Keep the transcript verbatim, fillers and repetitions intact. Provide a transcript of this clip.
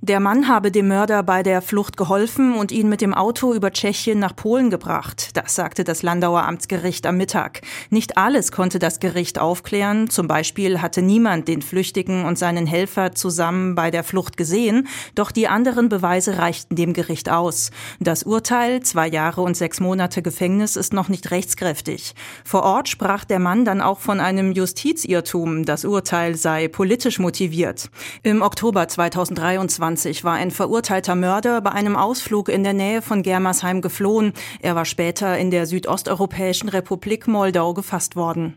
Der Mann habe dem Mörder bei der Flucht geholfen und ihn mit dem Auto über Tschechien nach Polen gebracht. Das sagte das Landauer Amtsgericht am Mittag. Nicht alles konnte das Gericht aufklären. Zum Beispiel hatte niemand den Flüchtigen und seinen Helfer zusammen bei der Flucht gesehen. Doch die anderen Beweise reichten dem Gericht aus. Das Urteil, zwei Jahre und sechs Monate Gefängnis, ist noch nicht rechtskräftig. Vor Ort sprach der Mann dann auch von einem Justizirrtum. Das Urteil sei politisch motiviert. Im Oktober zweitausenddreiundzwanzig war ein verurteilter Mörder bei einem Ausflug in der Nähe von Germersheim geflohen. Er war später in der südosteuropäischen Republik Moldau gefasst worden.